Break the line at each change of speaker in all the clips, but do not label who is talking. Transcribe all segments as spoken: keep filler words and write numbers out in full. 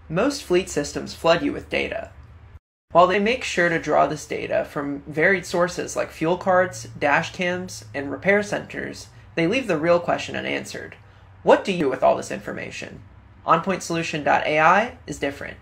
Most fleet systems flood you with data. While they make sure to draw this data from varied sources like fuel cards, dash cams, and repair centers, they leave the real question unanswered. What do you do with all this information? OnPoint Solution dot A I is different.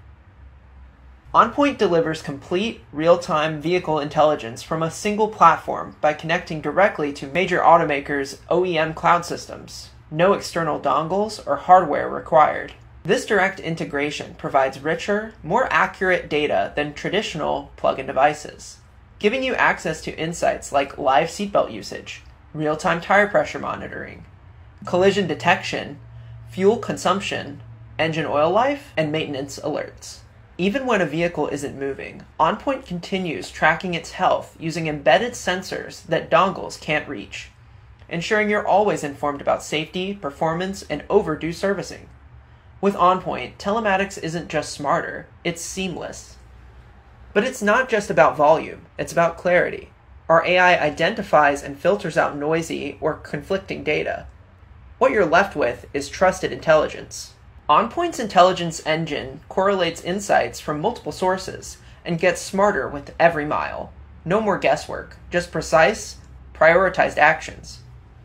OnPoint delivers complete, real-time vehicle intelligence from a single platform by connecting directly to major automakers' O E M cloud systems. No external dongles or hardware required. This direct integration provides richer, more accurate data than traditional plug-in devices, giving you access to insights like live seatbelt usage, real-time tire pressure monitoring, collision detection, fuel consumption, engine oil life, and maintenance alerts. Even when a vehicle isn't moving, OnPoint continues tracking its health using embedded sensors that dongles can't reach, ensuring you're always informed about safety, performance, and overdue servicing. With OnPoint, telematics isn't just smarter, it's seamless. But it's not just about volume, it's about clarity. Our A I identifies and filters out noisy or conflicting data. What you're left with is trusted intelligence. OnPoint's intelligence engine correlates insights from multiple sources and gets smarter with every mile. No more guesswork, just precise, prioritized actions.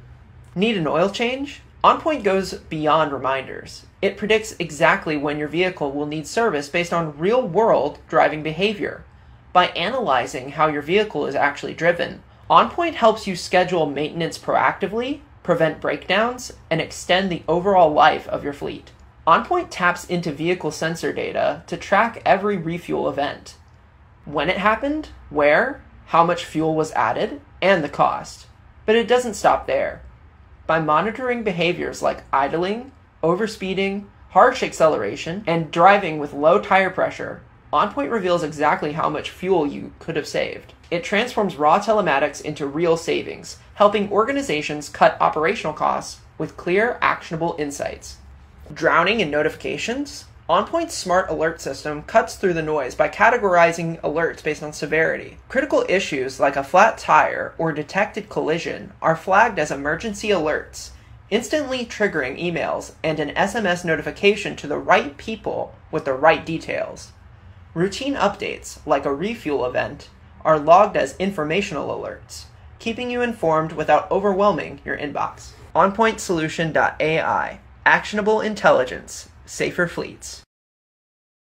Need an oil change? OnPoint goes beyond reminders. It predicts exactly when your vehicle will need service based on real-world driving behavior. By analyzing how your vehicle is actually driven, OnPoint helps you schedule maintenance proactively, prevent breakdowns, and extend the overall life of your fleet. OnPoint taps into vehicle sensor data to track every refuel event. When it happened, where, how much fuel was added, and the cost. But it doesn't stop there. By monitoring behaviors like idling, overspeeding, harsh acceleration, and driving with low tire pressure, OnPoint reveals exactly how much fuel you could have saved. It transforms raw telematics into real savings, helping organizations cut operational costs with clear, actionable insights. Drowning in notifications? OnPoint's smart alert system cuts through the noise by categorizing alerts based on severity. Critical issues like a flat tire or detected collision are flagged as emergency alerts, instantly triggering emails and an S M S notification to the right people with the right details. Routine updates, like a refuel event, are logged as informational alerts, keeping you informed without overwhelming your inbox. OnPoint Solution dot A I. Actionable intelligence. Safer fleets.